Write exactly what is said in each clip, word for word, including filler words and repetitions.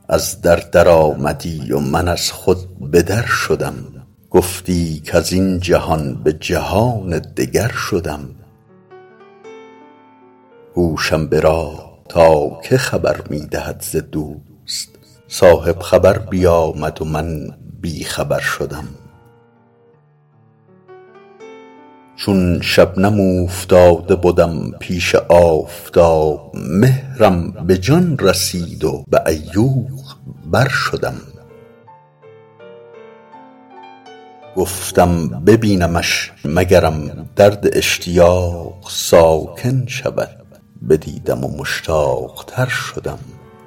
از در در آمدی و من از خود به در شدم. گفتی کز این جهان به جهان دگر شدم. هوشم به راه تا که خبر می دهد ز دوست، صاحب خبر بیامد و من بی خبر شدم. چون شبنم اوفتاده بدم پیش آفتاب، مهرم به جان رسید و به عیوق بر شدم. گفتم ببینمش مگرم درد اشتیاق ساکن شود، بدیدم و مشتاق تر شدم.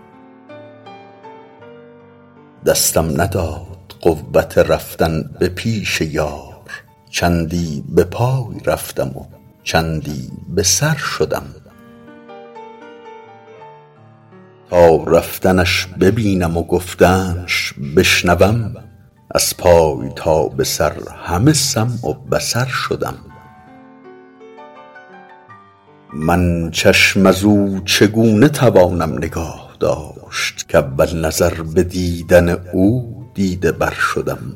دستم نداد قوت رفتن به پیش یار، چندی به پای رفتم و چندی به سر شدم. تا رفتنش ببینم و گفتنش بشنوم، از پای تا به سر همه سمع و بصر شدم. من چشم ازو چگونه توانم نگاه داشت، که اول نظر به دیدن او دیده بر شدم.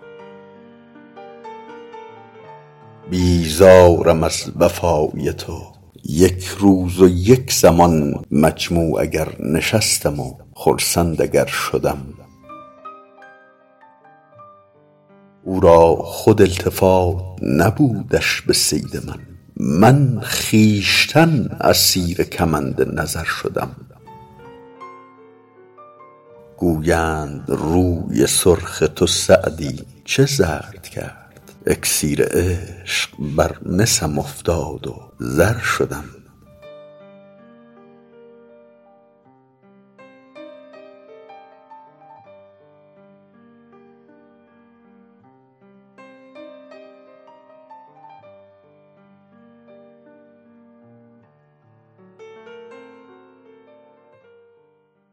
بیزارم از وفای تو، یک روز و یک زمان مجموع اگر نشستم و خرسند اگر شدم. او را خود التفات نبودش به صید من، من خویشتن اسیر کمند نظر شدم. گویند روی سرخ تو سعدی چه زرد کرد، اکسیر عشق بر مسم افتاد و زر شدم.